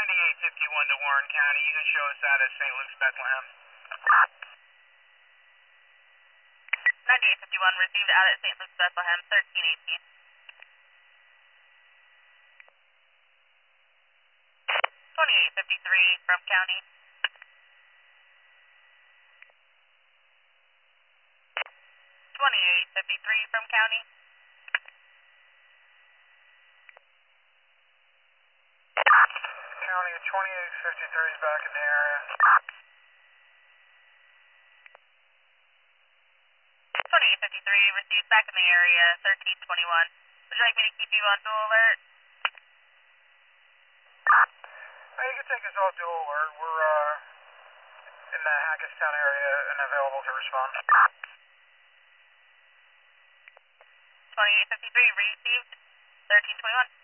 2851 to Warren County. You can show us that at St. Luke's, Bethlehem. 9851 received out at St. Luke's, Bethlehem, 1318. 2853 from County. 2853 from County. County 2853 is back in the area. 2853 received back in the area, 1321. Would you like me to keep you on dual alert? You can take us off dual alert. We're in the Hackettstown area and available to respond. 2853 received, 1321.